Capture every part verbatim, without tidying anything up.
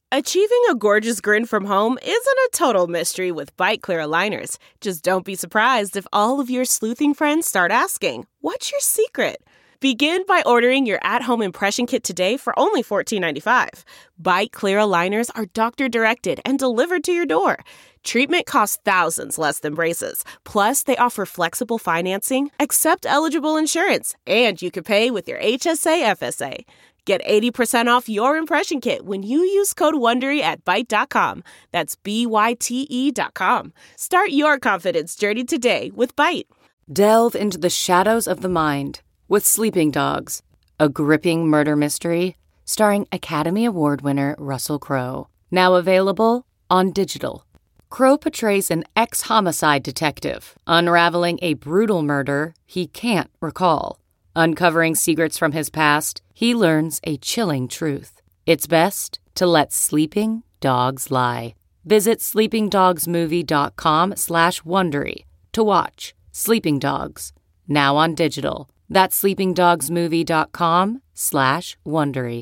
Achieving a gorgeous grin from home isn't a total mystery with Byte Clear aligners. Just don't be surprised if all of your sleuthing friends start asking, "What's your secret?" Begin by ordering your at-home impression kit today for only fourteen ninety-five. Byte Clear aligners are doctor-directed and delivered to your door. Treatment costs thousands less than braces. Plus, they offer flexible financing, accept eligible insurance, and you can pay with your H S A F S A. Get eighty percent off your impression kit when you use code WONDERY at byte dot com. That's B Y T E dot com. Start your confidence journey today with Byte. Delve into the shadows of the mind with Sleeping Dogs, a gripping murder mystery starring Academy Award winner Russell Crowe. Now available on digital. Crowe portrays an ex-homicide detective unraveling a brutal murder he can't recall. Uncovering secrets from his past, he learns a chilling truth. It's best to let sleeping dogs lie. Visit sleepingdogsmovie.com slash Wondery to watch Sleeping Dogs, now on digital. That's sleepingdogsmovie.com slash Wondery.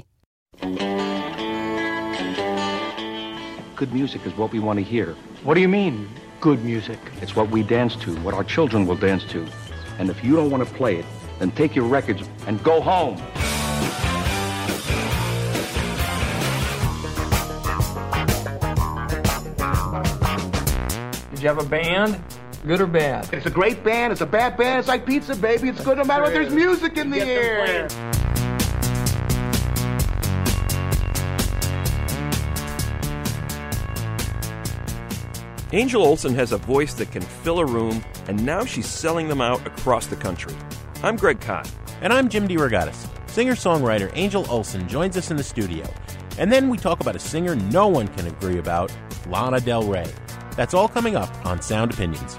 Good music is what we want to hear. What do you mean, good music? It's what we dance to, what our children will dance to. And if you don't want to play it, then take your records and go home. Did you have a band? Good or bad? It's a great band. It's a bad band. It's like pizza, baby. It's good no matter what. There's music in the air. Angel Olsen has a voice that can fill a room, and now she's selling them out across the country. I'm Greg Kot. And I'm Jim DeRogatis. Singer-songwriter Angel Olsen joins us in the studio. And then we talk about a singer no one can agree about, Lana Del Rey. That's all coming up on Sound Opinions.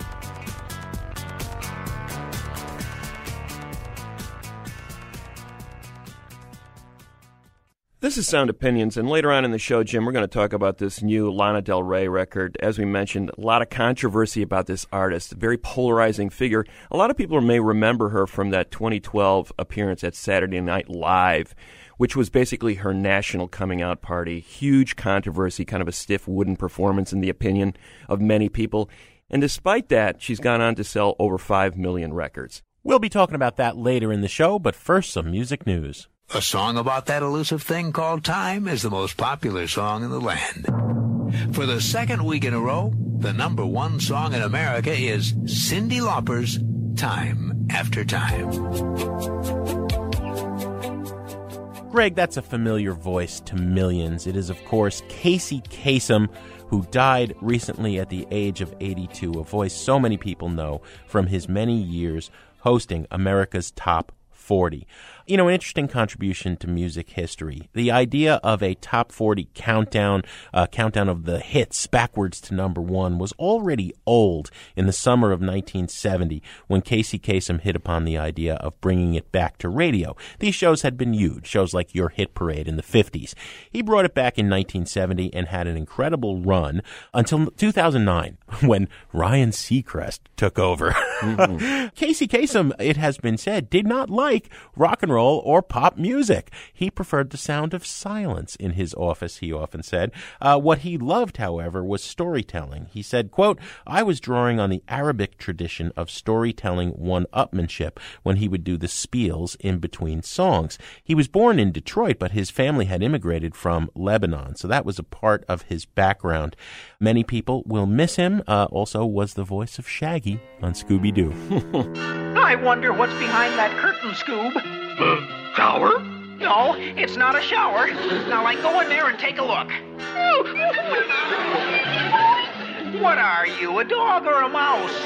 This is Sound Opinions, and later on in the show, Jim, we're going to talk about this new Lana Del Rey record. As we mentioned, a lot of controversy about this artist, a very polarizing figure. A lot of people may remember her from that twenty twelve appearance at Saturday Night Live, which was basically her national coming out party. Huge controversy, kind of a stiff wooden performance in the opinion of many people. And despite that, she's gone on to sell over five million records. We'll be talking about that later in the show, but first, some music news. A song about that elusive thing called time is the most popular song in the land. For the second week in a row, the number one song in America is Cyndi Lauper's Time After Time. Greg, that's a familiar voice to millions. It is, of course, Casey Kasem, who died recently at the age of eighty-two, a voice so many people know from his many years hosting America's Top forty. You know, an interesting contribution to music history. The idea of a top forty countdown, uh, countdown of the hits backwards to number one was already old in the summer of nineteen seventy when Casey Kasem hit upon the idea of bringing it back to radio. These shows had been huge, shows like Your Hit Parade in the fifties. He brought it back in nineteen seventy and had an incredible run until two thousand nine when Ryan Seacrest took over. Mm-hmm. Casey Kasem, it has been said, did not like rock and roll or pop music. He preferred the sound of silence in his office, he often said. Uh, what he loved, however, was storytelling. He said, quote, "I was drawing on the Arabic tradition of storytelling one-upmanship when he would do the spiels in between songs. He was born in Detroit, but his family had immigrated from Lebanon, so that was a part of his background. Many people will miss him. Uh, also was the voice of Shaggy on Scooby-Doo." I wonder what's behind that curtain, Scoob. Uh, shower? No, it's not a shower. Now, like, go in there and take a look. What are you, a dog or a mouse?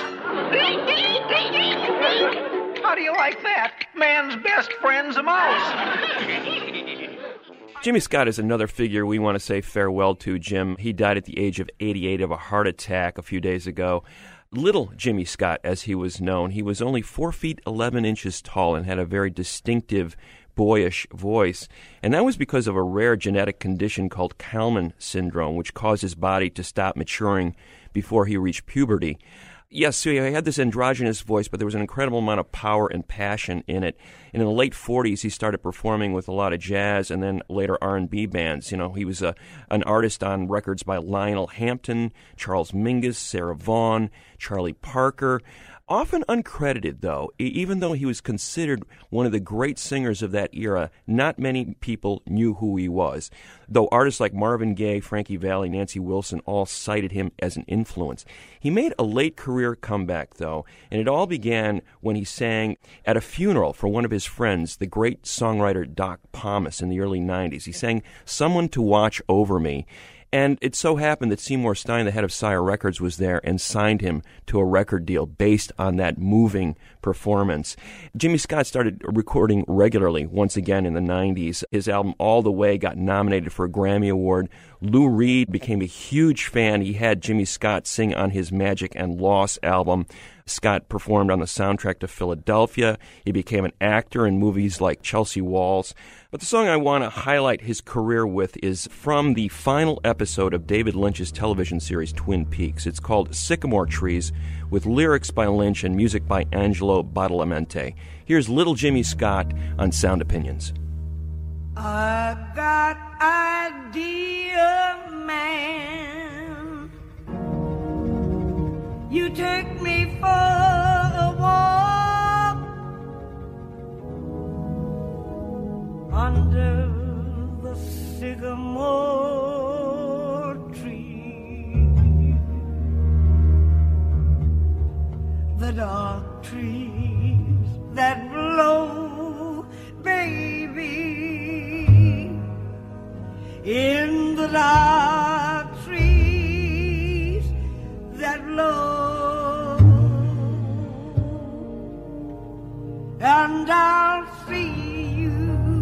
How do you like that? Man's best friend's a mouse. Jimmy Scott is another figure we want to say farewell to, Jim. He died at the age of eighty-eight of a heart attack a few days ago. Little Jimmy Scott, as he was known, he was only four feet eleven inches tall and had a very distinctive, boyish voice. And that was because of a rare genetic condition called Kallman syndrome, which caused his body to stop maturing before he reached puberty. Yes, so he had this androgynous voice, but there was an incredible amount of power and passion in it. And in the late forties, he started performing with a lot of jazz and then later R and B bands. You know, he was a, an artist on records by Lionel Hampton, Charles Mingus, Sarah Vaughan, Charlie Parker. Often uncredited, though, even though he was considered one of the great singers of that era, not many people knew who he was, though artists like Marvin Gaye, Frankie Valli, Nancy Wilson all cited him as an influence. He made a late career comeback, though, and it all began when he sang at a funeral for one of his friends, the great songwriter Doc Pomus, in the early nineties. He sang "Someone to Watch Over Me." And it so happened that Seymour Stein, the head of Sire Records, was there and signed him to a record deal based on that moving performance. Jimmy Scott started recording regularly once again in the nineties. His album All the Way got nominated for a Grammy Award. Lou Reed became a huge fan. He had Jimmy Scott sing on his Magic and Loss album. Scott performed on the soundtrack to Philadelphia. He became an actor in movies like Chelsea Walls. But the song I want to highlight his career with is from the final episode of David Lynch's television series Twin Peaks. It's called Sycamore Trees, with lyrics by Lynch and music by Angelo Badalamenti. Here's Little Jimmy Scott on Sound Opinions. I got idea, man. You take me for a walk under the sycamore tree, the dark trees that blow, baby, in the dark trees that blow. And I'll see you,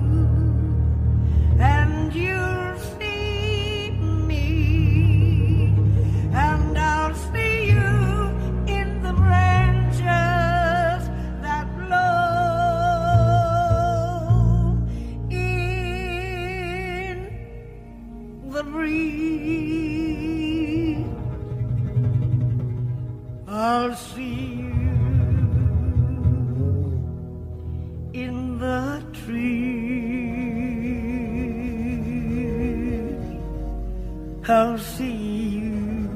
and you'll see me, and I'll see you in the branches that blow in the breeze. I'll see you in the trees. I'll see you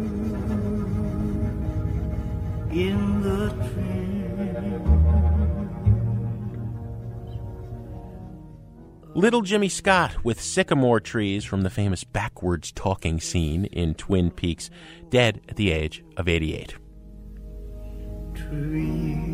in the trees. Little Jimmy Scott with Sycamore Trees from the famous backwards talking scene in Twin Peaks, dead at the age of eighty-eight. Trees.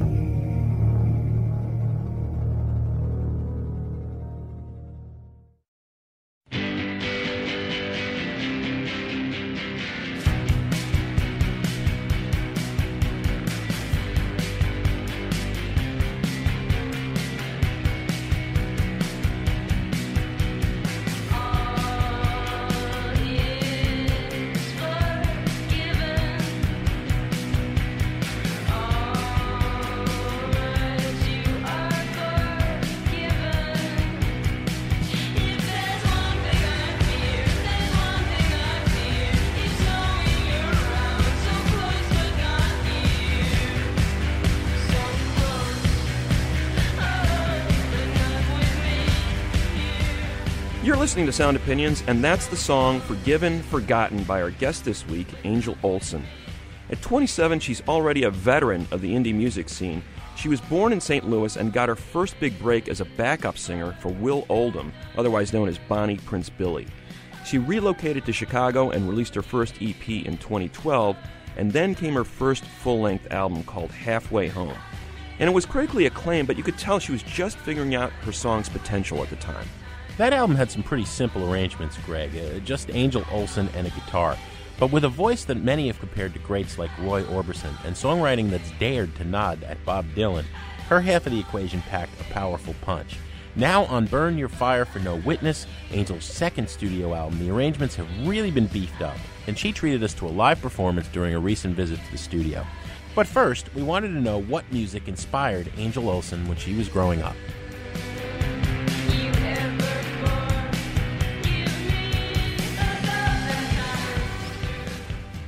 You're listening to Sound Opinions, and that's the song Forgiven, Forgotten by our guest this week, Angel Olsen. At twenty-seven, she's already a veteran of the indie music scene. She was born in Saint Louis and got her first big break as a backup singer for Will Oldham, otherwise known as Bonnie Prince Billy. She relocated to Chicago and released her first E P in twenty twelve, and then came her first full-length album called Halfway Home. And it was critically acclaimed, but you could tell she was just figuring out her song's potential at the time. That album had some pretty simple arrangements, Greg, uh, just Angel Olsen and a guitar, but with a voice that many have compared to greats like Roy Orbison, and songwriting that's dared to nod at Bob Dylan. Her half of the equation packed a powerful punch. Now on Burn Your Fire for No Witness, Angel's second studio album, the arrangements have really been beefed up, and she treated us to a live performance during a recent visit to the studio. But first, we wanted to know what music inspired Angel Olsen when she was growing up.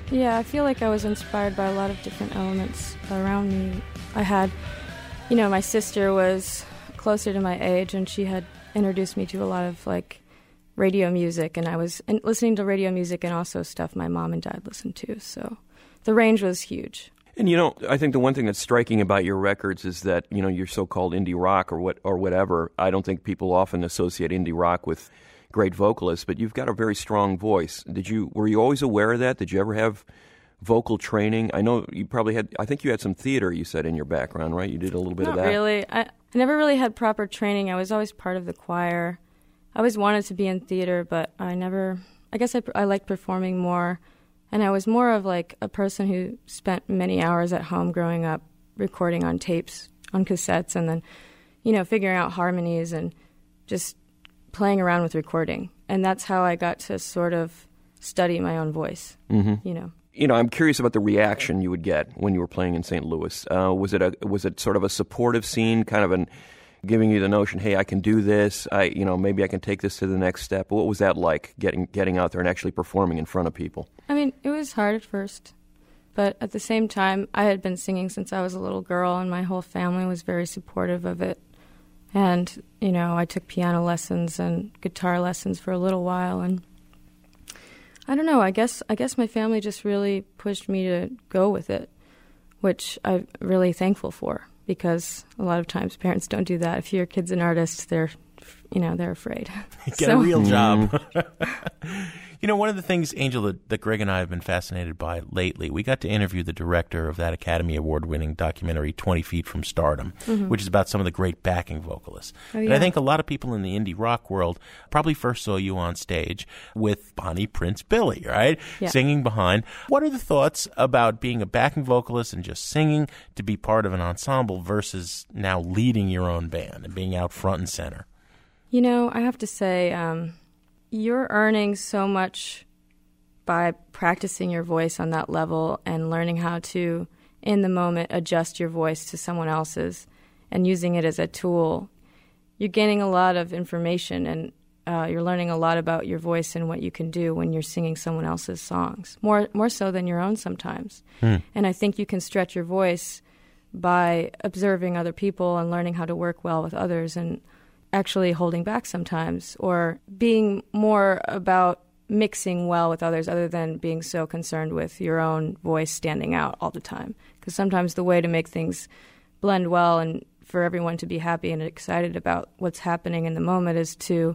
Yeah, I feel like I was inspired by a lot of different elements around me. I had, you know, my sister was closer to my age, and she had introduced me to a lot of, like, radio music, and I was in, listening to radio music and also stuff my mom and dad listened to, so the range was huge. And, you know, I think the one thing that's striking about your records is that, you know, your so-called indie rock or what or whatever, I don't think people often associate indie rock with great vocalists, but you've got a very strong voice. Did you were you always aware of that? Did you ever have vocal training? I know you probably had, I think you had some theater, you said, in your background, right? You did a little bit Not of that. Not really. I, I never really had proper training. I was always part of the choir. I always wanted to be in theater, but I never, I guess I, I liked performing more. And I was more of like a person who spent many hours at home growing up recording on tapes, on cassettes, and then, you know, figuring out harmonies and just playing around with recording. And that's how I got to sort of study my own voice, mm-hmm. you know. You know, I'm curious about the reaction you would get when you were playing in Saint Louis. Uh, was it a was it sort of a supportive scene, kind of an giving you the notion, hey, I can do this, I you know, maybe I can take this to the next step? What was that like, getting getting out there and actually performing in front of people? I mean, it was hard at first, but at the same time, I had been singing since I was a little girl, and my whole family was very supportive of it. And, you know, I took piano lessons and guitar lessons for a little while, and I don't know, I guess I guess my family just really pushed me to go with it, which I'm really thankful for, because a lot of times parents don't do that. If your kid's an artist, they're, you know, they're afraid. Get so. a real job. You know, one of the things, Angel, that, that Greg and I have been fascinated by lately, we got to interview the director of that Academy Award-winning documentary, twenty feet from Stardom, mm-hmm. which is about some of the great backing vocalists. Oh, yeah. And I think a lot of people in the indie rock world probably first saw you on stage with Bonnie Prince Billy, right? Yeah. Singing behind. What are the thoughts about being a backing vocalist and just singing to be part of an ensemble versus now leading your own band and being out front and center? You know, I have to say, um, you're earning so much by practicing your voice on that level and learning how to, in the moment, adjust your voice to someone else's and using it as a tool. You're gaining a lot of information, and uh, you're learning a lot about your voice and what you can do when you're singing someone else's songs, more more so than your own sometimes. Hmm. And I think you can stretch your voice by observing other people and learning how to work well with others, and actually holding back sometimes, or being more about mixing well with others other than being so concerned with your own voice standing out all the time. Because sometimes the way to make things blend well and for everyone to be happy and excited about what's happening in the moment is to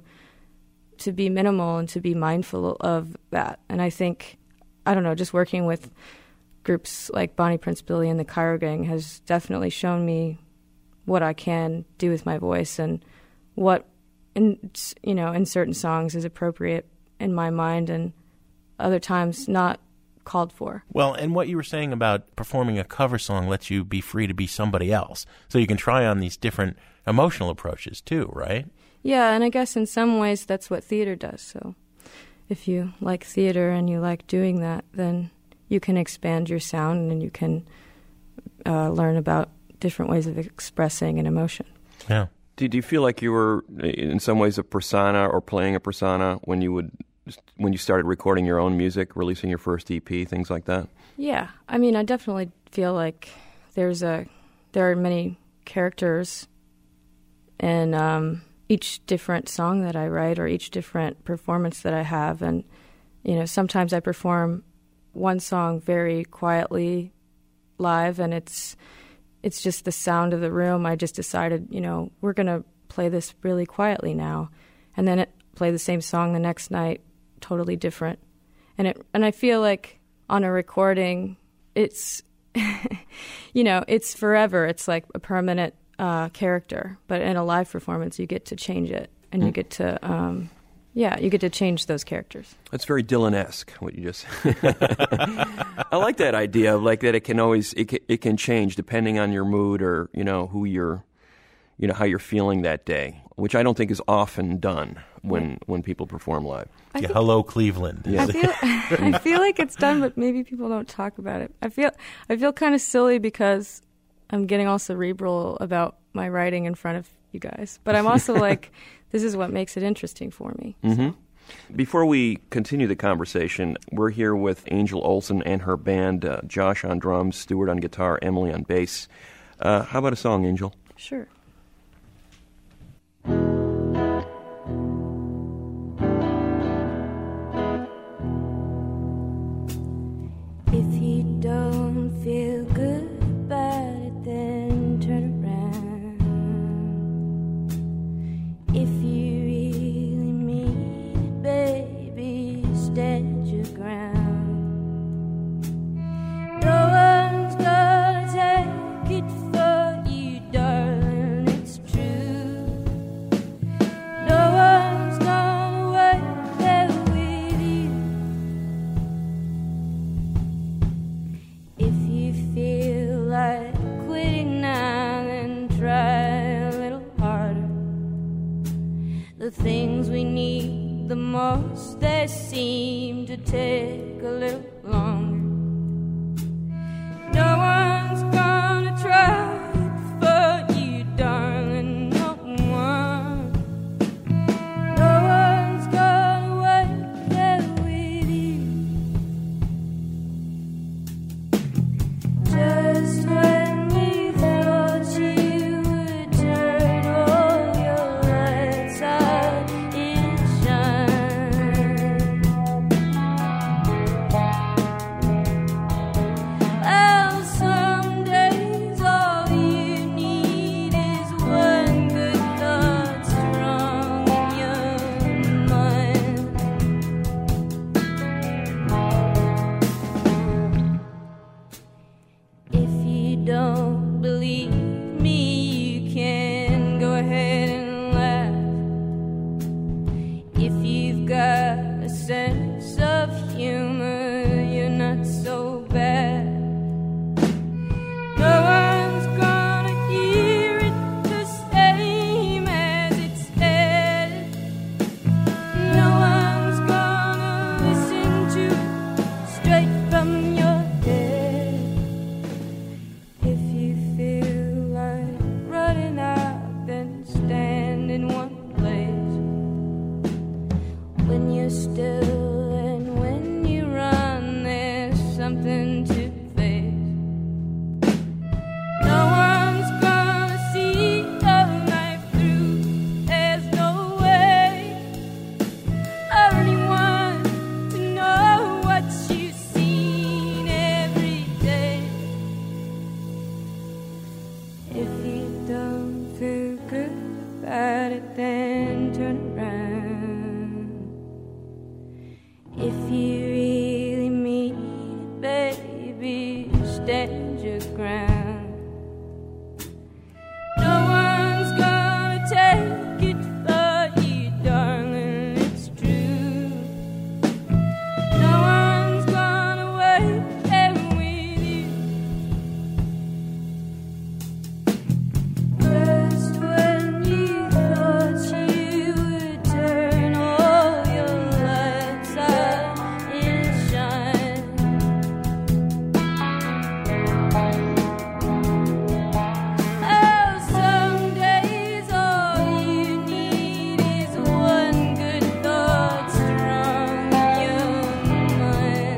to be minimal and to be mindful of that. And I think, I don't know, just working with groups like Bonnie Prince Billy and the Cairo Gang has definitely shown me what I can do with my voice and what, in, you know, in certain songs is appropriate in my mind and other times not called for. Well, and what you were saying about performing a cover song lets you be free to be somebody else. So you can try on these different emotional approaches too, right? Yeah, and I guess in some ways that's what theater does. So if you like theater and you like doing that, then you can expand your sound and you can uh, learn about different ways of expressing an emotion. Yeah. Did you feel like you were, in some ways, a persona or playing a persona when you would, when you started recording your own music, releasing your first E P, things like that? Yeah, I mean, I definitely feel like there's a, there are many characters in um, each different song that I write or each different performance that I have, and you know, sometimes I perform one song very quietly live, and it's. It's just the sound of the room. I just decided, you know, we're going to play this really quietly now. And then it, play the same song the next night, totally different. And it and I feel like on a recording, it's, you know, it's forever. It's like a permanent uh, character. But in a live performance, you get to change it. And mm. you get to, um, yeah, you get to change those characters. That's very Dylan-esque, what you just... I like that idea of like that it can always, it can, it can change depending on your mood or, you know, who you're, you know, how you're feeling that day, which I don't think is often done when, yeah. when people perform live. Yeah, hello, Cleveland. Yeah. I feel I feel like it's done, but maybe people don't talk about it. I feel I feel kind of silly because I'm getting all cerebral about my writing in front of you guys, but I'm also like, this is what makes it interesting for me. Mm-hmm. So. Before we continue the conversation, we're here with Angel Olsen and her band, uh, Josh on drums, Stuart on guitar, Emily on bass. Uh, how about a song, Angel? Sure. If you don't feel good about it, then turn around. If you really mean it, baby, stand your ground. No one's gonna take it for you, darling, it's true. No one's gonna wait there with you. If you feel like quitting now, then try a little harder. The things we need the most, they seem to take a little longer. No one's gonna try it for you, darling, no one. No one's gonna wait there with you. Just when we thought you would turn all your lights out and shine. Well, some days all you need is one good thought strong in your mind. If you don't believe me, you can go ahead and laugh. If you've got a sense of humor, you're not so bad. No one's gonna hear it the same as it's said. No one's gonna listen to it straight from your head. If you feel like running out, then stand in one place. When you're still and when you run, there's something to face. No one's gonna see your life through. There's no way for anyone to know what you've seen every day. If you don't feel good about it, then turn around. If you really mean it, baby, stand your ground. No one's gonna take it for you, darling, it's true. No one's gonna wait there with you. Just when you thought you would turn all your lights out and shine. Oh, some days all you need is one good thought strong in your mind.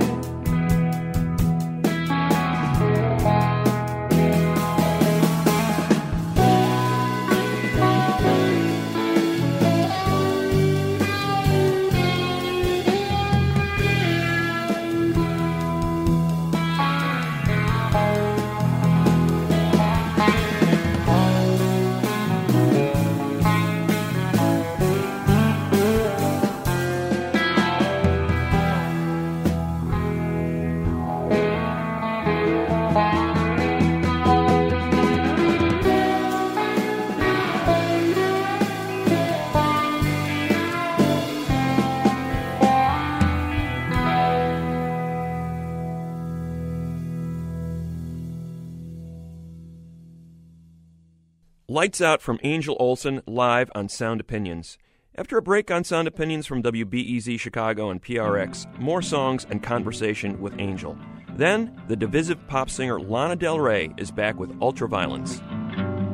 Lights Out from Angel Olsen live on Sound Opinions. After a break on Sound Opinions from W B E Z Chicago and P R X, more songs and conversation with Angel. Then, the divisive pop singer Lana Del Rey is back with Ultraviolence.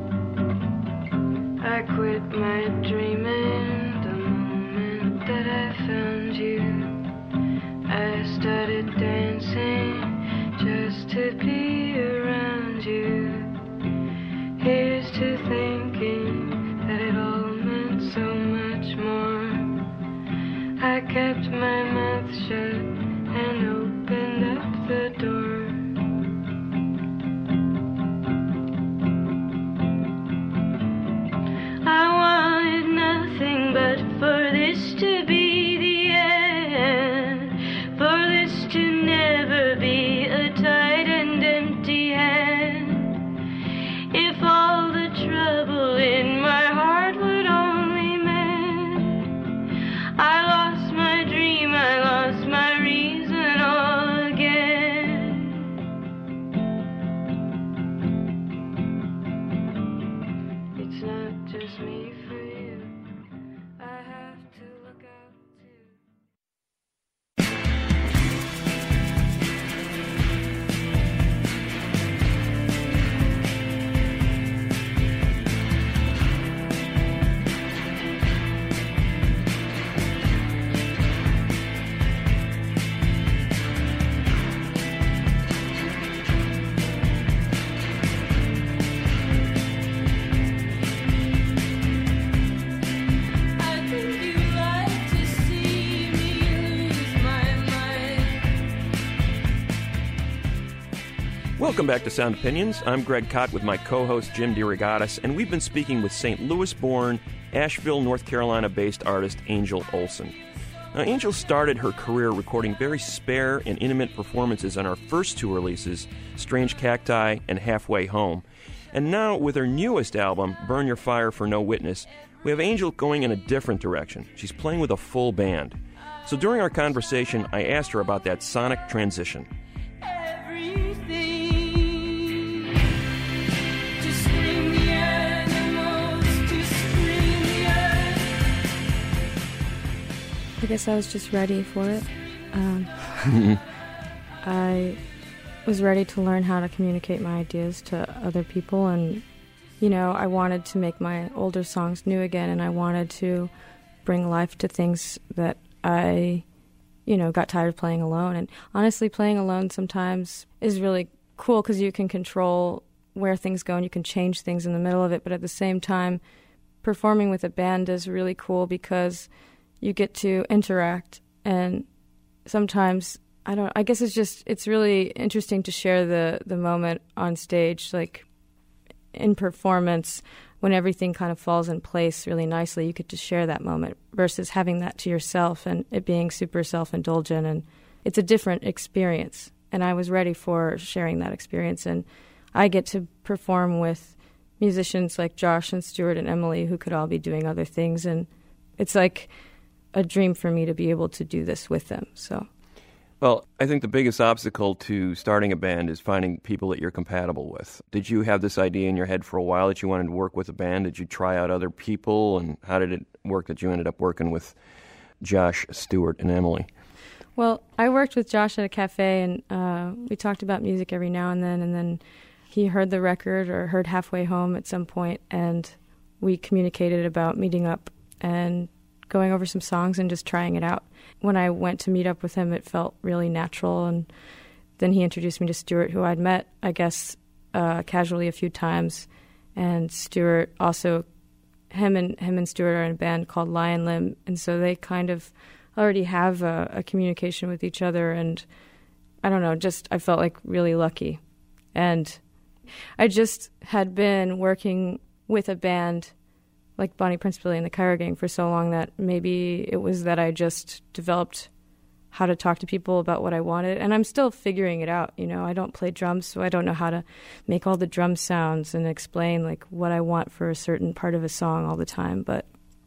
I quit my dreaming the moment that I I found you, I started dancing just to be around you. Here's to thinking that it all meant so much more. I kept my mouth shut and opened up the door. I wanted nothing but for this to be the end, for this to never be a tight and empty hand. If all the trouble in my heart would only mend, I lost my dream, I lost my reason all again. It's not just me for you, I have to look out too. Welcome back to Sound Opinions. I'm Greg Kot with my co-host Jim DeRogatis, and we've been speaking with Saint Louis-born, Asheville, North Carolina-based artist Angel Olsen. Now, Angel started her career recording very spare and intimate performances on our first two releases, Strange Cacti and Halfway Home. And now, with her newest album, Burn Your Fire for No Witness, we have Angel going in a different direction. She's playing with a full band. So during our conversation, I asked her about that sonic transition. I guess I was just ready for it. Um, I was ready to learn how to communicate my ideas to other people, and, you know, I wanted to make my older songs new again, and I wanted to bring life to things that I, you know, got tired of playing alone. And honestly, playing alone sometimes is really cool because you can control where things go and you can change things in the middle of it, but at the same time, performing with a band is really cool because you get to interact, and sometimes, I don't, I guess it's just, it's really interesting to share the, the moment on stage, like in performance, when everything kind of falls in place really nicely, you get to share that moment versus having that to yourself and it being super self-indulgent, and it's a different experience, and I was ready for sharing that experience, and I get to perform with musicians like Josh and Stuart and Emily who could all be doing other things, and it's like a dream for me to be able to do this with them. So, well, I think the biggest obstacle to starting a band is finding people that you're compatible with. Did you have this idea in your head for a while that you wanted to work with a band? Did you try out other people, and how did it work that you ended up working with Josh, Stuart, and Emily? Well, I worked with Josh at a cafe, and uh, we talked about music every now and then, and then he heard the record or heard Halfway Home at some point, and we communicated about meeting up and going over some songs and just trying it out. When I went to meet up with him, it felt really natural, and then he introduced me to Stuart, who I'd met, I guess, uh, casually a few times, and Stuart also, him and him and Stuart are in a band called Lion Limb, and so they kind of already have a, a communication with each other, and I don't know, just I felt like really lucky. And I just had been working with a band like Bonnie Prince Billy and the Cairo Gang for so long that maybe it was that I just developed how to talk to people about what I wanted. And I'm still figuring it out, you know. I don't play drums, so I don't know how to make all the drum sounds and explain like what I want for a certain part of a song all the time. But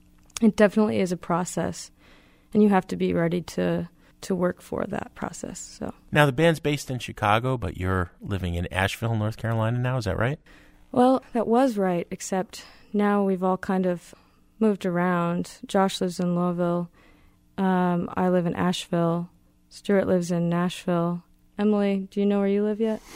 it definitely is a process, and you have to be ready to to work for that process. So now the band's based in Chicago, but you're living in Asheville, North Carolina now, is that right? Well, that was right, except now we've all kind of moved around. Josh lives in Louisville. Um, I live in Asheville. Stuart lives in Nashville. Emily, do you know where you live yet?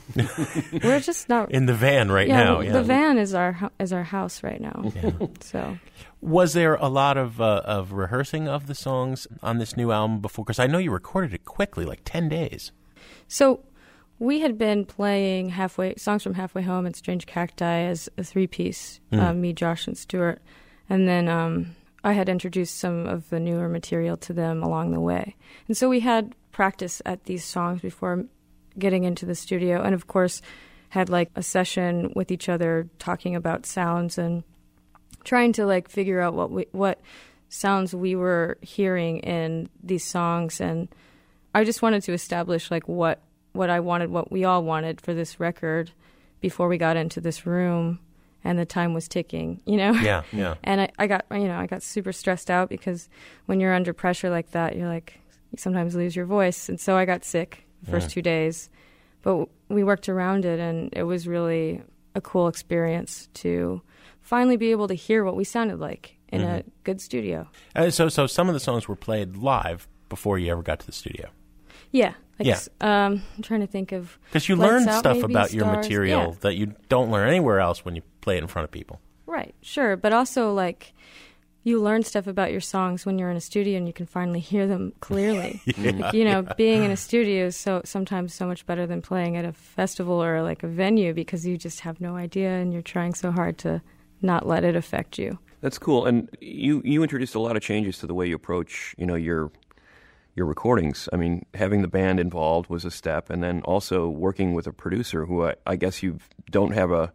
We're just not in the van right yeah, now. Well, yeah, the van is our is our house right now. Yeah. So, was there a lot of uh, of rehearsing of the songs on this new album before? Because I know you recorded it quickly, like ten days. So, we had been playing halfway songs from Halfway Home and Strange Cacti as a three piece, mm. uh, me, Josh, and Stuart, and then um, I had introduced some of the newer material to them along the way, and so we had practice at these songs before getting into the studio, and of course had like a session with each other talking about sounds and trying to like figure out what we, what sounds we were hearing in these songs. And I just wanted to establish like what what I wanted, what we all wanted for this record before we got into this room, and the time was ticking, you know? Yeah, yeah. And I, I got, you know, I got super stressed out because when you're under pressure like that, you're like, you sometimes lose your voice. And so I got sick the first yeah. two days. But we worked around it, and it was really a cool experience to finally be able to hear what we sounded like in mm-hmm. a good studio. Uh, so so some of the songs were played live before you ever got to the studio? Yeah. Like, yeah. Um, I'm trying to think of... Because you Lights learn Out, stuff maybe, about Stars. your material yeah. that you don't learn anywhere else when you play it in front of people. Right, sure. But also, like... you learn stuff about your songs when you're in a studio and you can finally hear them clearly. yeah, like, you know, yeah. being in a studio is so sometimes so much better than playing at a festival or like a venue because you just have no idea and you're trying so hard to not let it affect you. That's cool. And you, you introduced a lot of changes to the way you approach, you know, your your recordings. I mean, having the band involved was a step, and then also working with a producer who I, I guess you don't have a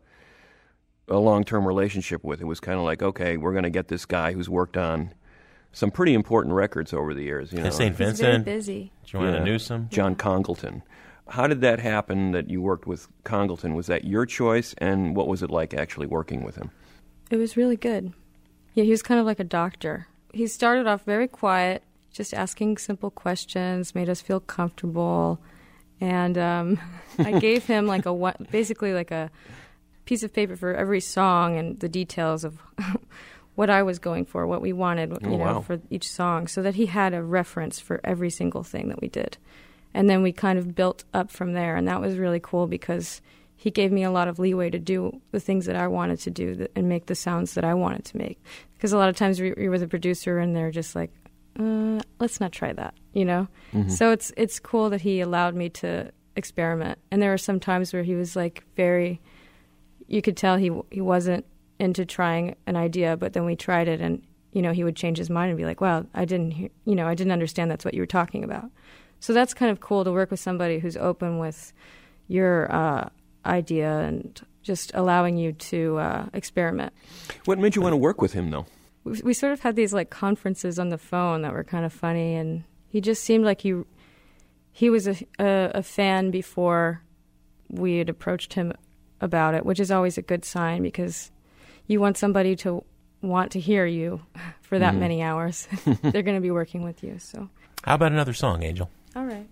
a long-term relationship with. It was kind of like, okay, we're going to get this guy who's worked on some pretty important records over the years. You know, Saint Vincent, He's very busy. Joanna yeah. Newsom, John Congleton. How did that happen that you worked with Congleton? Was that your choice, and what was it like actually working with him? It was really good. Yeah, he was kind of like a doctor. He started off very quiet, just asking simple questions, made us feel comfortable, and um, I gave him like a one, basically like a piece of paper for every song and the details of what I was going for, what we wanted, you oh, know, wow. for each song, so that he had a reference for every single thing that we did. And then we kind of built up from there, and that was really cool because he gave me a lot of leeway to do the things that I wanted to do that, and make the sounds that I wanted to make. Because a lot of times we, we were the producer, and they're just like, uh, let's not try that, you know? Mm-hmm. So it's it's cool that he allowed me to experiment. And there were some times where he was like very... you could tell he he wasn't into trying an idea, but then we tried it, and you know he would change his mind and be like, "Wow, I didn't, hear, you know, I didn't understand that's what you were talking about." So that's kind of cool to work with somebody who's open with your uh, idea and just allowing you to uh, experiment. What made you want to work with him, though? We, we sort of had these like conferences on the phone that were kind of funny, and he just seemed like he he was a a, a fan before we had approached him about it, which is always a good sign because you want somebody to want to hear you for that mm-hmm. many hours. They're going to be working with you. So, how about another song, Angel? All right.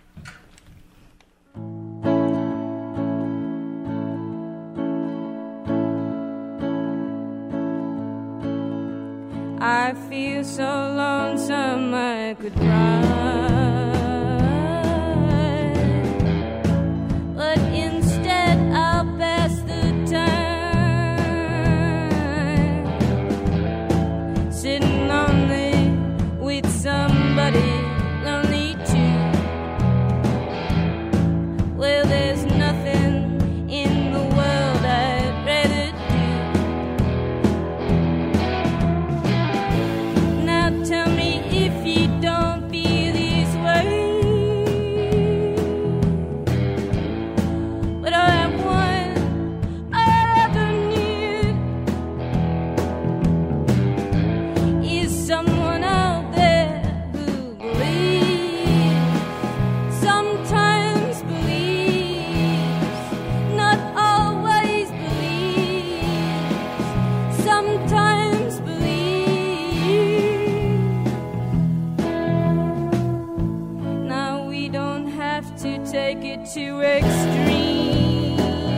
I feel so lonesome I could cry. Somebody lonely too. Well, there's nothing in the world I'd rather do. Now tell me if you don't feel this way. But all I want, all I ever need is someone else. Take it to extreme.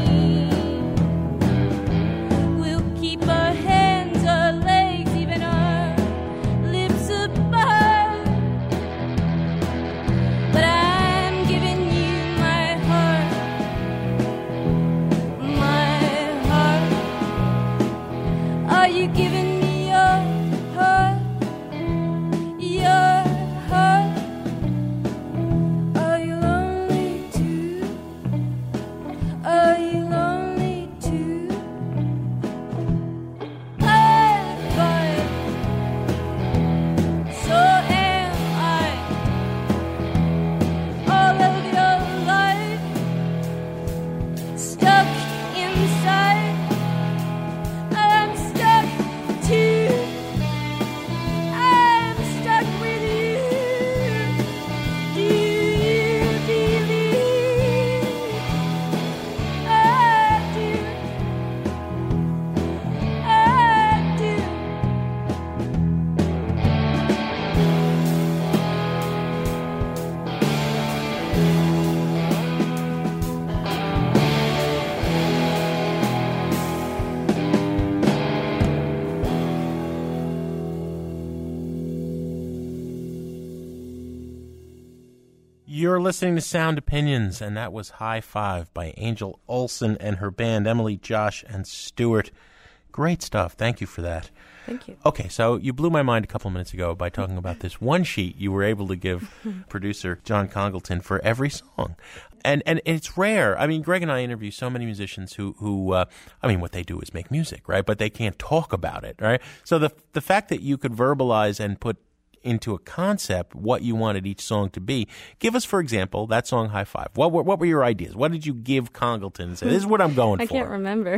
We'll keep our hands, our legs, even our lips apart. But I'm giving you You're listening to Sound Opinions, and that was High Five by Angel Olsen and her band, Emily, Josh, and Stuart. Great stuff. Thank you for that. Thank you. Okay, so you blew my mind a couple of minutes ago by talking about this one sheet you were able to give producer John Congleton for every song. And and it's rare. I mean, Greg and I interview so many musicians who, who uh, I mean, what they do is make music, right? But they can't talk about it, right? So the the fact that you could verbalize and put into a concept what you wanted each song to be. Give us, for example, that song High Five. What were, what were your ideas? What did you give Congleton and say, this is what I'm going I for? I can't remember.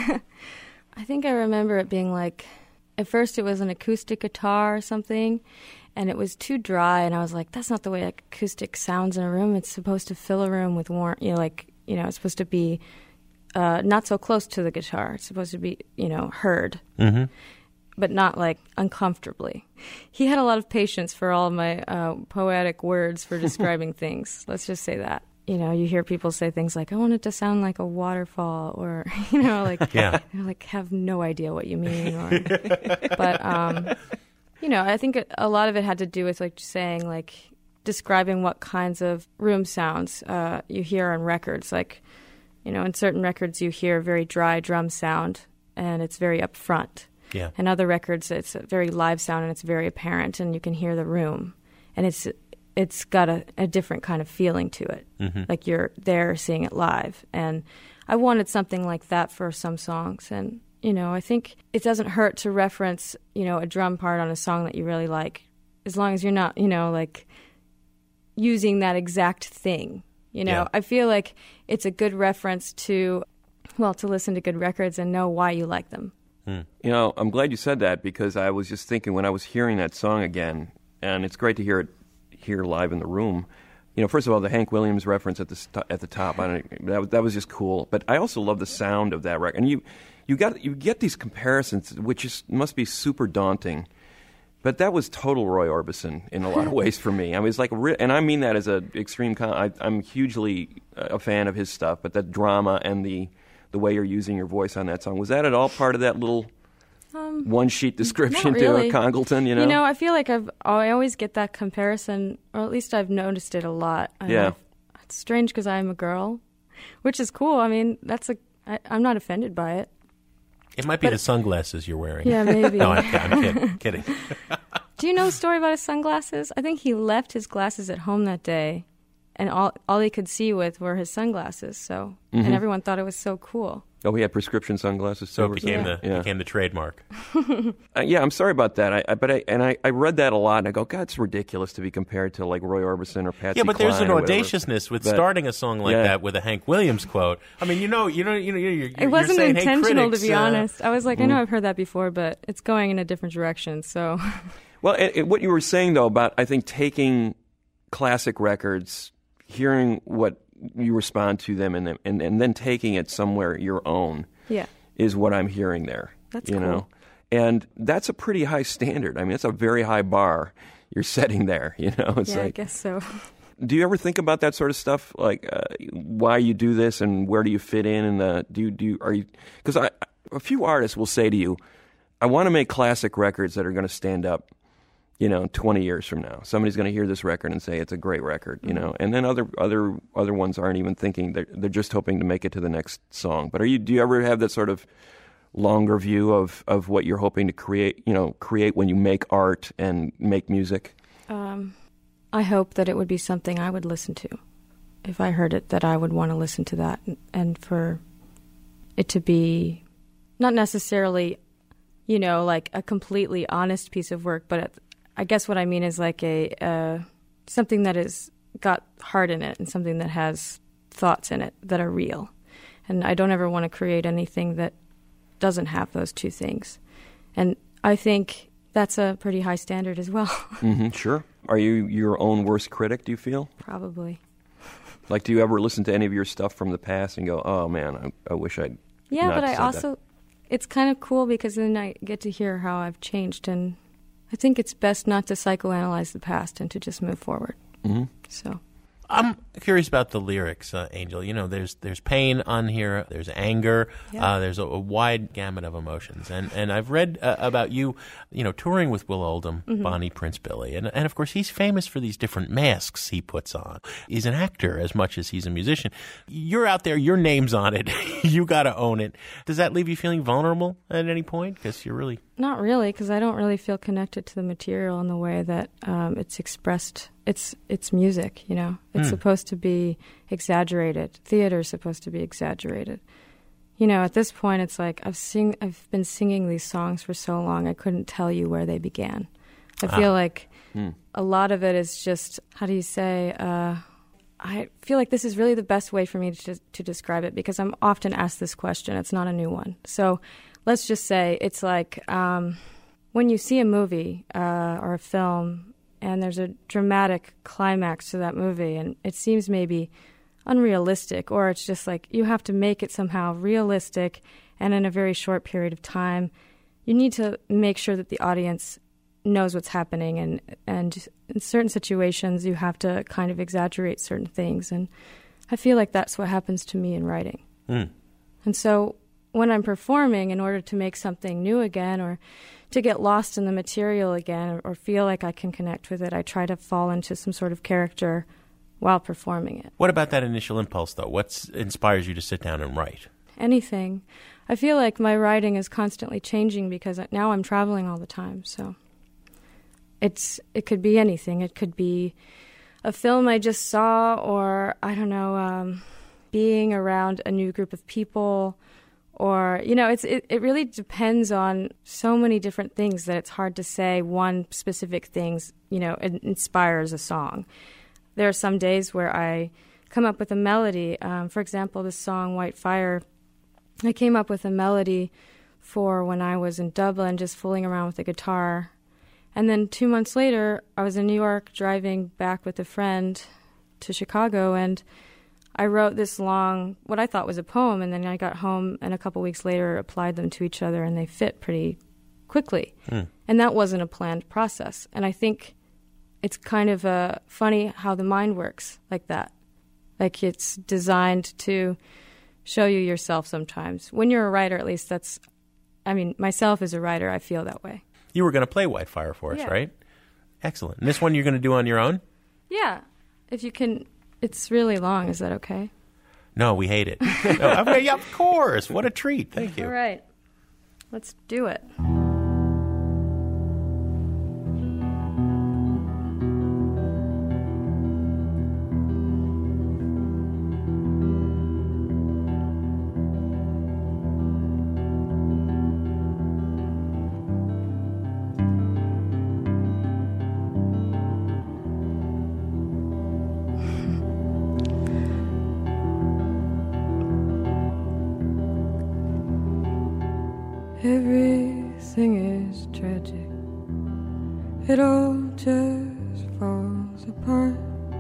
I think I remember it being like, at first it was an acoustic guitar or something, and it was too dry, and I was like, that's not the way acoustic sounds in a room. It's supposed to fill a room with warmth, you know, like, you know, it's supposed to be uh, not so close to the guitar. It's supposed to be, you know, heard. Mm-hmm. But not, like, uncomfortably. He had a lot of patience for all of my uh, poetic words for describing things. Let's just say that. You know, you hear people say things like, I want it to sound like a waterfall, or, you know, like, yeah. you know, like, have no idea what you mean. Or, but, um, you know, I think a lot of it had to do with, like, saying, like, describing what kinds of room sounds uh, you hear on records. Like, you know, in certain records you hear very dry drum sound, and it's very upfront. Yeah. And other records, it's a very live sound and it's very apparent, and you can hear the room, and it's it's got a, a different kind of feeling to it, mm-hmm. like you're there seeing it live. And I wanted something like that for some songs, and you know, I think it doesn't hurt to reference, you know, a drum part on a song that you really like, as long as you're not, you know, like using that exact thing. You know, Yeah. I feel like it's a good reference to, well, to listen to good records and know why you like them. You know, I'm glad you said that, because I was just thinking when I was hearing that song again, and it's great to hear it here live in the room. You know, first of all, the Hank Williams reference at the st- at the top, I don't, that that was just cool. But I also love the sound of that record, and you you got you get these comparisons, which is must be super daunting. But that was total Roy Orbison in a lot of ways for me. I mean, it's like, re- and I mean that as an extreme. Con- I, I'm hugely a fan of his stuff, but the drama and the the way you're using your voice on that song, was that at all part of that little um, one sheet description not really. to Congleton? You know, you know, I feel like I've I always get that comparison, or at least I've noticed it a lot. And yeah, I've, it's strange because I'm a girl, which is cool. I mean, that's a I, I'm not offended by it. It might be but, the sunglasses you're wearing. Yeah, maybe. No, I'm, I'm kidding. kidding. Do you know the story about his sunglasses? I think he left his glasses at home that day, and all all he could see with were his sunglasses. So, mm-hmm. and everyone thought it was so cool. Oh, he had prescription sunglasses. So it became yeah. the yeah. became the trademark. uh, yeah, I'm sorry about that. I, I but I and I, I read that a lot, and I go, God, it's ridiculous to be compared to like Roy Orbison or Patsy Yeah, but Cline there's an or whatever. audaciousness with but, starting a song like yeah. that with a Hank Williams quote. I mean, you know, you know, you know, you're, you're, it wasn't you're saying, intentional, hey, critics, to be uh, honest. I was like, I know I've heard that before, but it's going in a different direction. So, well, it, it, what you were saying though about I think taking classic records, hearing what you respond to them, and and and then taking it somewhere your own. Yeah. Is what I'm hearing there. That's you cool. know? And that's a pretty high standard. I mean, it's a very high bar you're setting there, you know? It's yeah, like, I guess so. Do you ever think about that sort of stuff? Like, uh, why you do this and where do you fit in? And uh, do you, do you, are you, because I, a few artists will say to you, I want to make classic records that are going to stand up, you know, twenty years from now. Somebody's going to hear this record and say it's a great record, you know. And then other other other ones aren't even thinking, they're they're just hoping to make it to the next song. But are you do you ever have that sort of longer view of, of what you're hoping to create, you know, create when you make art and make music? Um, I hope that it would be something I would listen to. If I heard it, that I would want to listen to that, and, and for it to be not necessarily, you know, like a completely honest piece of work, but at, I guess what I mean is like a uh, something that has got heart in it and something that has thoughts in it that are real. And I don't ever want to create anything that doesn't have those two things. And I think that's a pretty high standard as well. Mm-hmm, sure. Are you your own worst critic, do you feel? Probably. Like, do you ever listen to any of your stuff from the past and go, oh, man, I, I wish I'd Yeah, not but I said also, that. It's kind of cool because then I get to hear how I've changed, and I think it's best not to psychoanalyze the past and to just move forward. Mm-hmm. So, I'm curious about the lyrics, uh, Angel. You know, there's there's pain on here, there's anger, yeah. uh, there's a, a wide gamut of emotions. And and I've read uh, about you, you know, touring with Will Oldham, mm-hmm. Bonnie Prince Billy. And, and, of course, he's famous for these different masks he puts on. He's an actor as much as he's a musician. You're out there, your name's on it. You got to own it. Does that leave you feeling vulnerable at any point? Because you're really... Not really, because I don't really feel connected to the material in the way that um, it's expressed. It's it's music, you know. It's mm. supposed to be exaggerated. Theater's supposed to be exaggerated. You know, at this point, it's like I've sing I've been singing these songs for so long, I couldn't tell you where they began. I feel ah. like mm. a lot of it is just, how do you say? Uh, I feel like this is really the best way for me to to describe it, because I'm often asked this question. It's not a new one. So let's just say it's like um, when you see a movie uh, or a film, and there's a dramatic climax to that movie, and it seems maybe unrealistic, or it's just like you have to make it somehow realistic and in a very short period of time. You need to make sure that the audience knows what's happening, and, and in certain situations you have to kind of exaggerate certain things, and I feel like that's what happens to me in writing. Mm. And so when I'm performing, in order to make something new again, or to get lost in the material again, or feel like I can connect with it, I try to fall into some sort of character while performing it. What about that initial impulse, though? What inspires you to sit down and write? Anything. I feel like my writing is constantly changing because now I'm traveling all the time, so it's it could be anything. It could be a film I just saw, or, I don't know, um, being around a new group of people. Or, you know, it's it, it really depends on so many different things that it's hard to say one specific thing, you know, it inspires a song. There are some days where I come up with a melody. Um, for example, the song White Fire, I came up with a melody for when I was in Dublin, just fooling around with the guitar. And then two months later, I was in New York driving back with a friend to Chicago, and I wrote this long, what I thought was a poem, and then I got home and a couple weeks later applied them to each other, and they fit pretty quickly. Mm. And that wasn't a planned process. And I think it's kind of uh, funny how the mind works like that. Like it's designed to show you yourself sometimes. When you're a writer, at least that's, I mean, myself as a writer, I feel that way. You were going to play White Fire for us, yeah. right? Excellent. And this one you're going to do on your own? Yeah. If you can... It's really long. Is that okay? No, we hate it. No, I mean, yeah, of course. What a treat. Thank you. All right. Let's do it. Everything is tragic. It all just falls apart.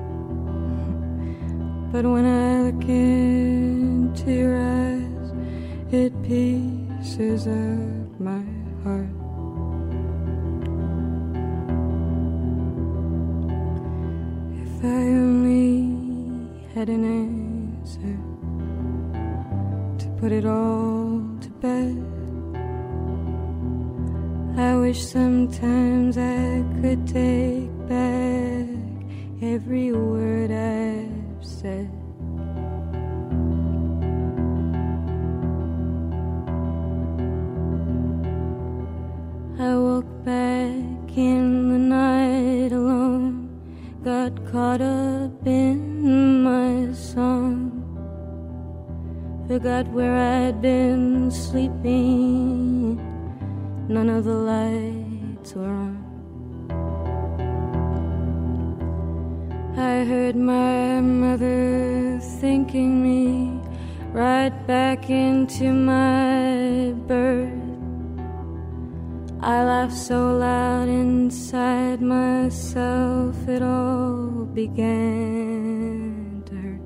But when I look into your eyes, it pieces up my heart. If I only had an answer to put it all to bed, I wish sometimes I could take back every word I've said. I woke back in the night alone, got caught up in my song, forgot where I'd been sleeping. None of the lights were on. I heard my mother thanking me right back into my birth. I laughed so loud inside myself, it all began to hurt.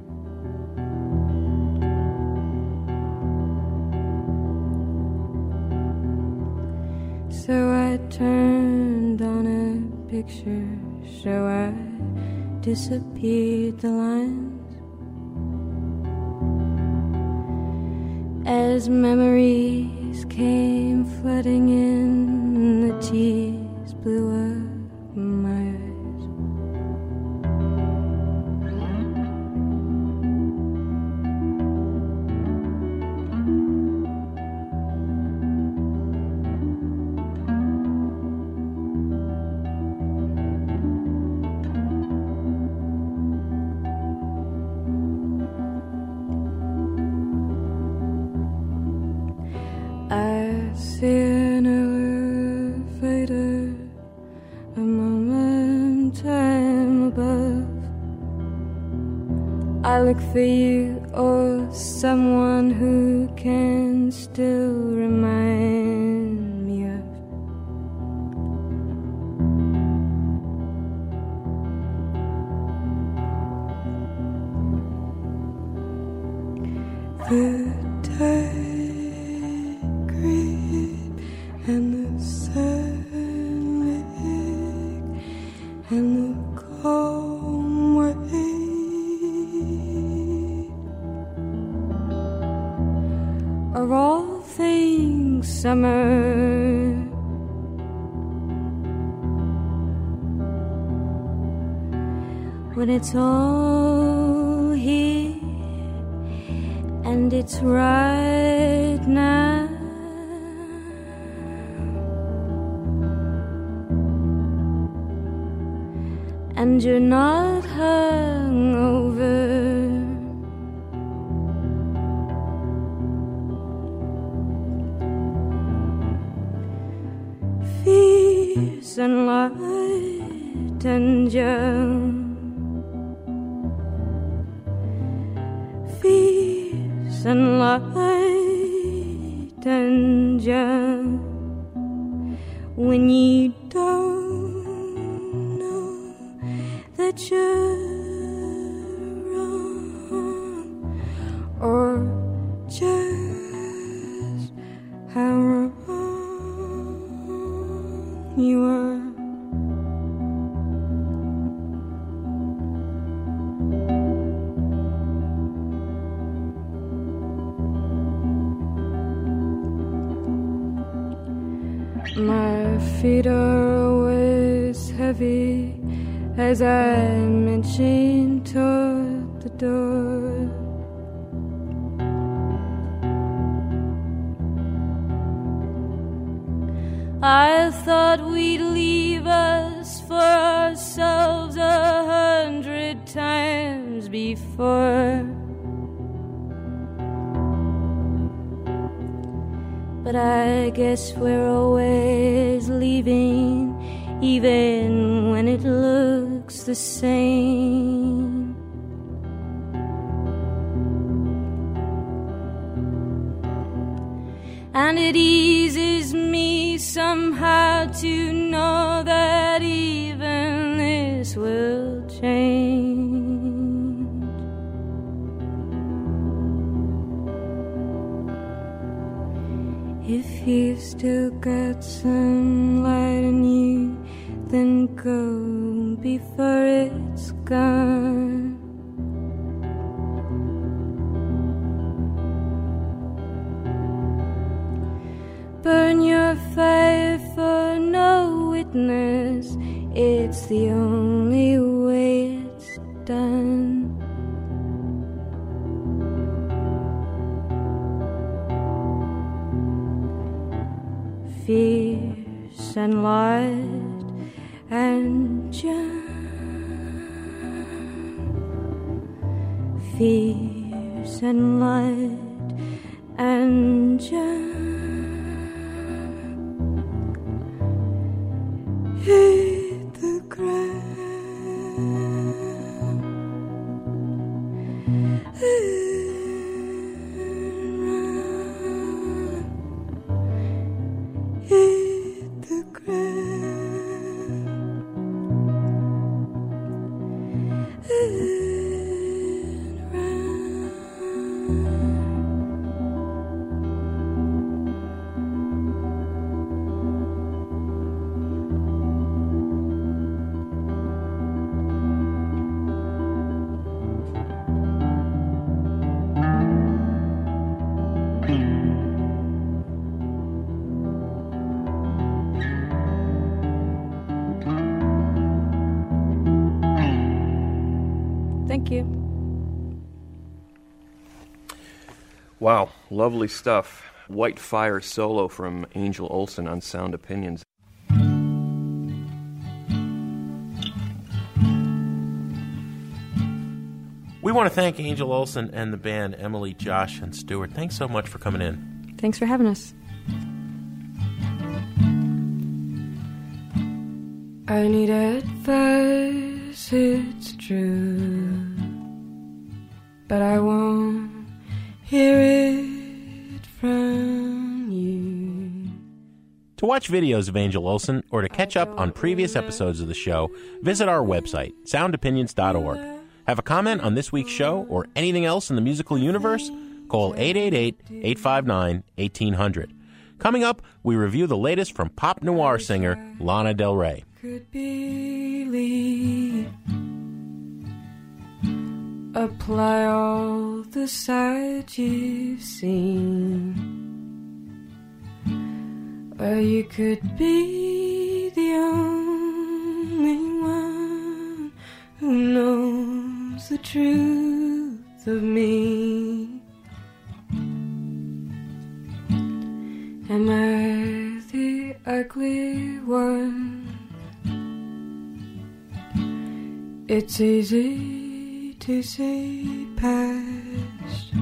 So I turned on a picture show. I disappeared the lines as memories came flooding in. The tears blew up my eyes. I see an elevator, a moment time above. I look for you or someone who can still remind me of the day. And the sunlight and the calm wave are all things summer. When it's all here and it's right now. And you're not hungover. Fierce and light and young, fierce and light and young. When you don't that you're wrong, or just how wrong you are. My feet are always heavy as I mentioned toward the door. I thought we'd leave us for ourselves a hundred times before, but I guess we're always leaving, even when it looks the same. And it eases me somehow to know that even this will change. If you've still got some light in you, then go before it's gone. Burn your fire for no witness, it's the only way it's done. Fierce and light and young, fierce and light and young. Hit the ground. Hit the ground. Wow, lovely stuff. White Fire solo from Angel Olsen on Sound Opinions. We want to thank Angel Olsen and the band, Emily, Josh, and Stuart. Thanks so much for coming in. Thanks for having us. I need advice, it's true, but I won't hear it from you. To watch videos of Angel Olsen or to catch up on previous episodes of the show, visit our website, sound opinions dot org. Have a comment on this week's show or anything else in the musical universe? Call eight eight eight, eight five nine, one eight hundred. Coming up, we review the latest from pop noir singer Lana Del Rey. Could believe, apply all the sides you've seen, or you could be the only one who knows the truth of me. Am I the ugly one? It's easy to see past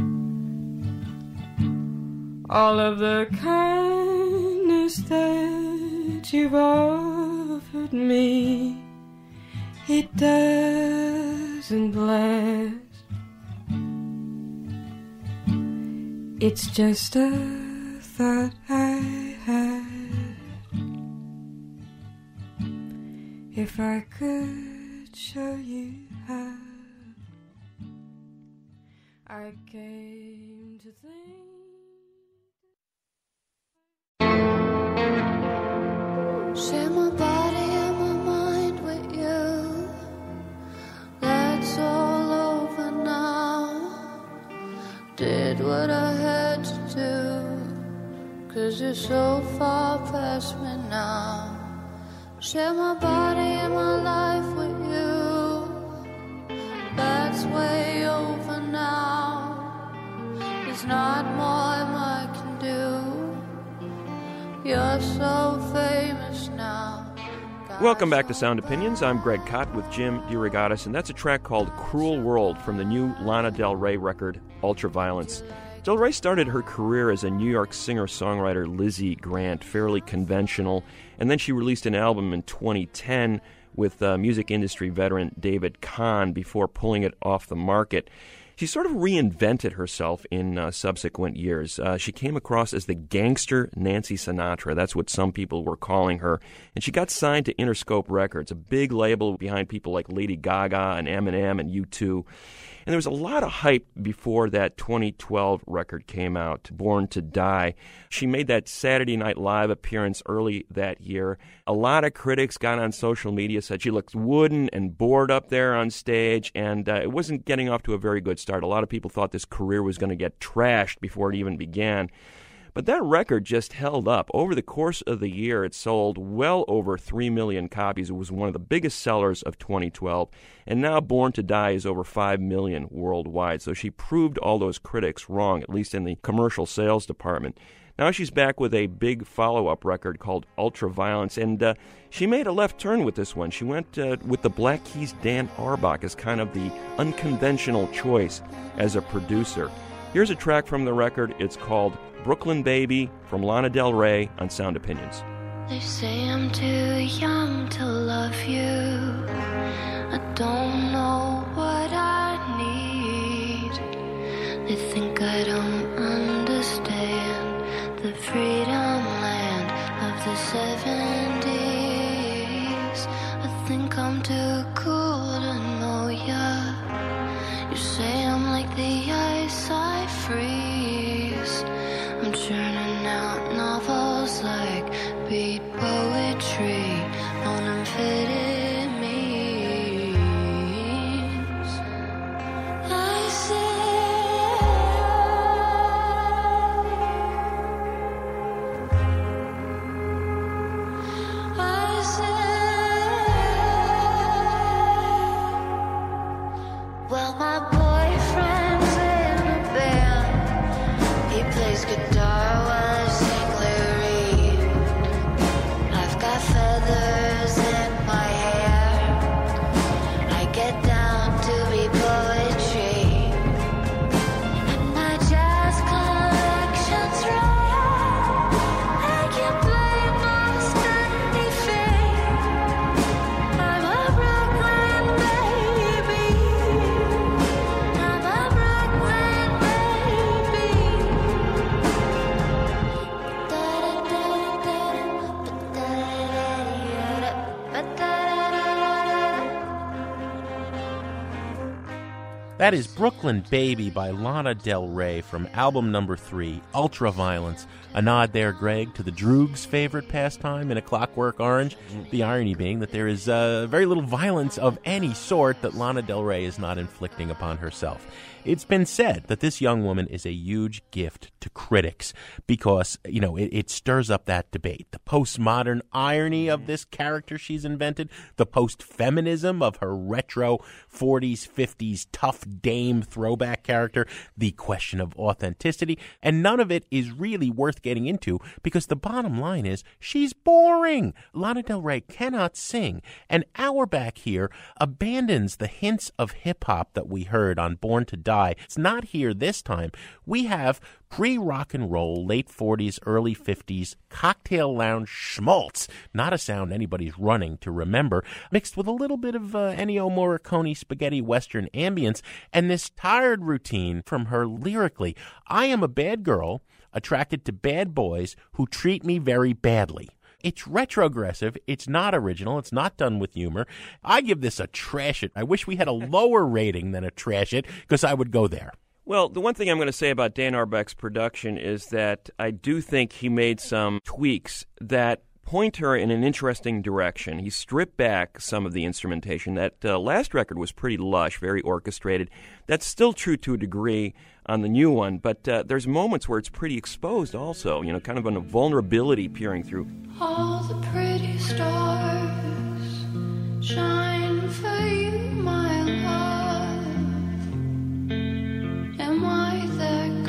all of the kindness that you've offered me. It doesn't last. It's just a thought I had. If I could show you how I came to think. Share my body and my mind with you. That's all over now. Did what I had to do, 'cause you're so far past me now. Share my body and my life with you. That's way over now. There's not more I can do. You're so famous now. God, Welcome back to Sound Opinions. I'm Greg Kot with Jim DeRogatis, and that's a track called Cruel World from the new Lana Del Rey record, Ultraviolence. Del Rey started her career as a New York singer-songwriter Lizzie Grant, fairly conventional, and then she released an album in twenty ten with uh, music industry veteran David Kahn before pulling it off the market. She sort of reinvented herself in uh, subsequent years. Uh, she came across as the gangster Nancy Sinatra. That's what some people were calling her. And she got signed to Interscope Records, a big label behind people like Lady Gaga and Eminem and U two. And there was a lot of hype before that twenty twelve record came out, Born to Die. She made that Saturday Night Live appearance early that year. A lot of critics got on social media, said she looked wooden and bored up there on stage, and uh, it wasn't getting off to a very good start. A lot of people thought this career was going to get trashed before it even began. But that record just held up. Over the course of the year, it sold well over three million copies. It was one of the biggest sellers of twenty twelve. And now Born to Die is over five million worldwide. So she proved all those critics wrong, at least in the commercial sales department. Now she's back with a big follow-up record called Ultraviolence, and uh, she made a left turn with this one. She went uh, with the Black Keys' Dan Auerbach as kind of the unconventional choice as a producer. Here's a track from the record. It's called Brooklyn Baby from Lana Del Rey on Sound Opinions. They say I'm too young to love you. I don't know what I need. They think I don't understand the freedom land of the seventies. I think I'm too cool to know ya. You say I'm like the ice I freeze. I'm churning out novels like beat poetry on amphetamines. I say, I say, well, my boyfriend's in a band. bass guitar while I sing lyric. I've got feathers in my hair. I get down to be poetry. And my jazz collection's rare. I can play most anything. I'm a Brooklyn baby. I'm a Brooklyn baby. That is Brooklyn Baby by Lana Del Rey from album number three, Ultraviolence. A nod there, Greg, to the Droogs' favorite pastime in A Clockwork Orange. The irony being that there is uh, very little violence of any sort that Lana Del Rey is not inflicting upon herself. It's been said that this young woman is a huge gift to critics because, you know, it, it stirs up that debate. The postmodern irony of this character she's invented, the post-feminism of her retro forties, fifties tough dame throwback character, the question of authenticity, and none of it is really worth getting into because the bottom line is she's boring. Lana Del Rey cannot sing, and Auerbach here abandons the hints of hip-hop that we heard on Born to Die. It's not here this time. We have pre-rock and roll, late forties, early fifties, cocktail lounge schmaltz, not a sound anybody's running to remember, mixed with a little bit of uh, Ennio Morricone spaghetti western ambience, and this tired routine from her lyrically. I am a bad girl attracted to bad boys who treat me very badly. It's retrogressive. It's not original. It's not done with humor. I give this a trash it. I wish we had a lower rating than a trash it because I would go there. Well, the one thing I'm going to say about Dan Auerbach's production is that I do think he made some tweaks that point her in an interesting direction. He stripped back some of the instrumentation. That uh, last record was pretty lush, very orchestrated. That's still true to a degree on the new one, but uh, there's moments where it's pretty exposed also, you know, kind of a vulnerability peering through. All the pretty stars shine for you, my love. Am I that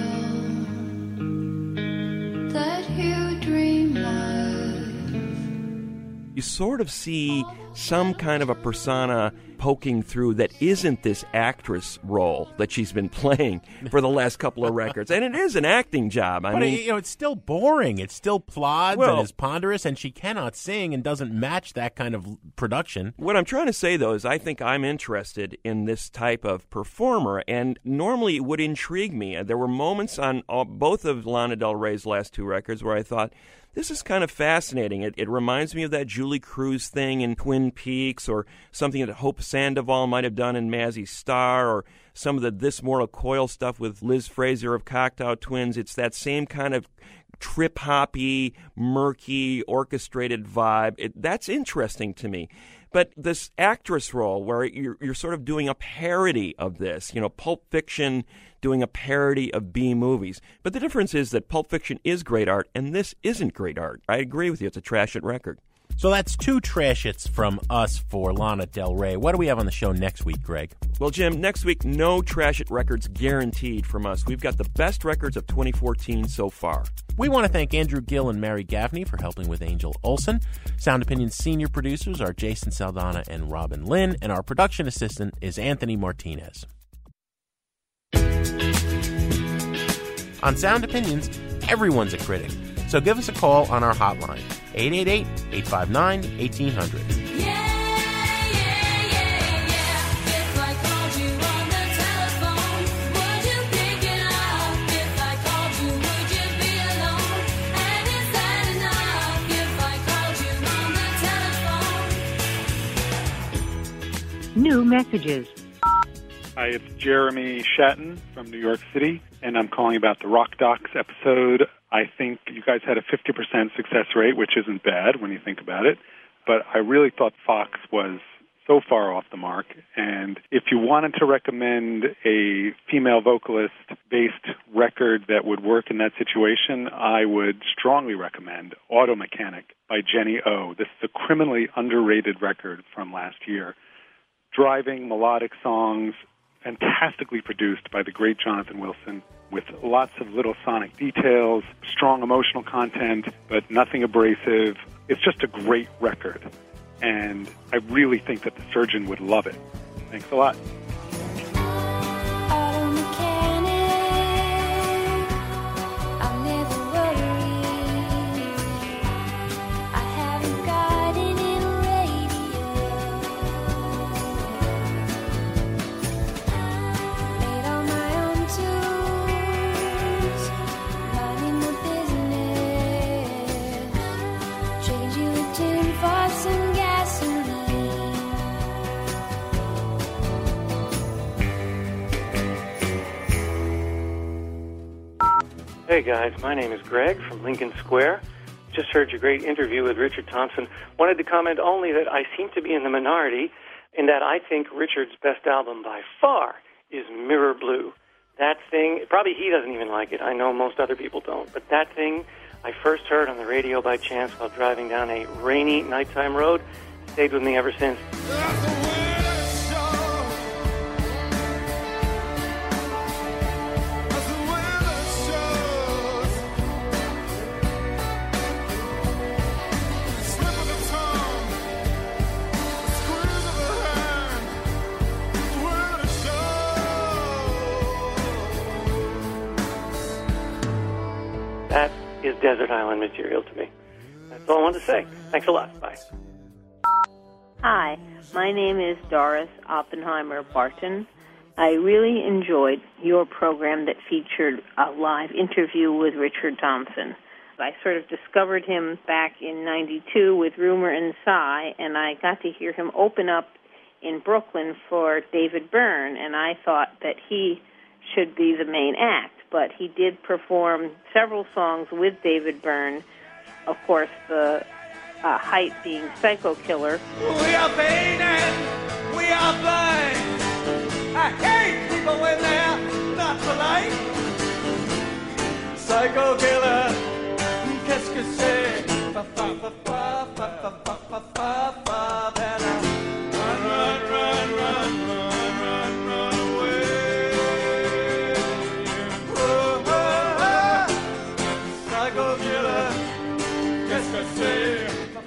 girl that you dream of? You sort of see some kind of a persona poking through that isn't this actress role that she's been playing for the last couple of records. And it is an acting job. I but mean, it, you know, it's still boring. It still plods well, and is ponderous, and she cannot sing and doesn't match that kind of production. What I'm trying to say, though, is I think I'm interested in this type of performer, and normally it would intrigue me. There were moments on all, both of Lana Del Rey's last two records where I thought, this is kind of fascinating. It, it reminds me of that Julie Cruz thing in Twin Peaks, or something that Hope Sandoval might have done in Mazzy Star, or some of the This Mortal Coil stuff with Liz Fraser of Cocteau Twins. It's that same kind of trip-hoppy, murky, orchestrated vibe. It, that's interesting to me. But this actress role where you're, you're sort of doing a parody of this, you know, Pulp Fiction doing a parody of B movies. But the difference is that Pulp Fiction is great art, and this isn't great art. I agree with you. It's a trash it record. So that's two trash its from us for Lana Del Rey. What do we have on the show next week, Greg? Well, Jim, next week, no trash it records guaranteed from us. We've got the best records of twenty fourteen so far. We want to thank Andrew Gill and Mary Gaffney for helping with Angel Olsen. Sound Opinion's senior producers are Jason Saldana and Robin Lynn, and our production assistant is Anthony Martinez. On Sound Opinions, everyone's a critic. So give us a call on our hotline, eight eight eight, eight five nine, one eight zero zero. New messages. Hi, it's Jeremy Shatton from New York City, and I'm calling about the Rock Docs episode. I think you guys had a fifty percent success rate, which isn't bad when you think about it, but I really thought Fox was so far off the mark. And if you wanted to recommend a female vocalist-based record that would work in that situation, I would strongly recommend Auto Mechanic by Jenny O. This is a criminally underrated record from last year. Driving, melodic songs, fantastically produced by the great Jonathan Wilson. with lots of little sonic details, strong emotional content, but nothing abrasive. It's just a great record, and I really think that the Surgeon would love it. Thanks a lot. Hey guys, my name is Greg from Lincoln Square. Just heard your great interview with Richard Thompson. Wanted to comment only that I seem to be in the minority in that I think Richard's best album by far is Mirror Blue. That thing, probably he doesn't even like it. I know most other people don't. But that thing I first heard on the radio by chance while driving down a rainy nighttime road. Stayed with me ever since. That is Desert Island material to me. That's all I wanted to say. Thanks a lot. Bye. Hi, my name is Doris Oppenheimer Barton. I really enjoyed your program that featured a live interview with Richard Thompson. I sort of discovered him back in ninety-two with Rumor and Sigh, and I got to hear him open up in Brooklyn for David Byrne, and I thought that he should be the main act. But he did perform several songs with David Byrne, of course, the uh, height being Psycho Killer. We are pain and we are blind. I hate people when they're not polite. Psycho Killer, qu'est-ce que c'est? Fa fa fa fa fa fa fa fa fa fa. Run, run, run, run, run, run, run away. Oh, oh, oh. Psycho Killer, qu'est-ce que c'est?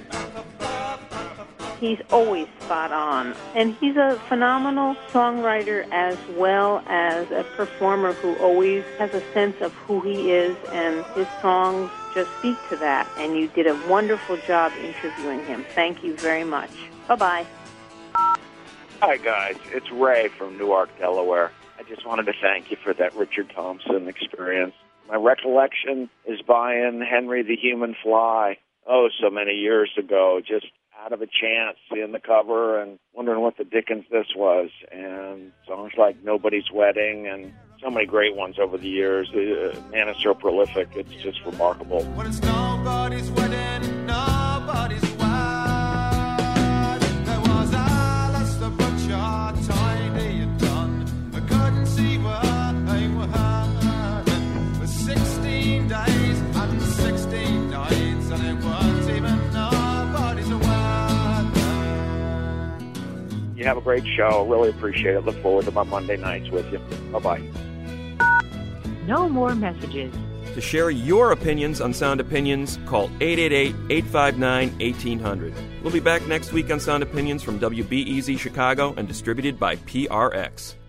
He's always spot on. And he's a phenomenal songwriter as well as a performer who always has a sense of who he is, and his songs just speak to that. And you did a wonderful job interviewing him. Thank you very much. Bye-bye. Hi, guys. It's Ray from Newark, Delaware. I just wanted to thank you for that Richard Thompson experience. My recollection is buying Henry the Human Fly, oh, so many years ago, just out of a chance, seeing the cover and wondering what the dickens this was. And songs like Nobody's Wedding and so many great ones over the years. The man is so prolific, it's just remarkable. When it's nobody's wedding, nobody's wed. There was Alice the butcher, tidy and done. I couldn't see where they were hiding. For sixteen days and sixteen nights, and it wasn't even nobody's wed. You have a great show. Really appreciate it. Look forward to my Monday nights with you. Bye-bye. No more messages. To share your opinions on Sound Opinions, call eight eight eight, eight five nine, eighteen hundred. We'll be back next week on Sound Opinions from W B E Z Chicago and distributed by P R X.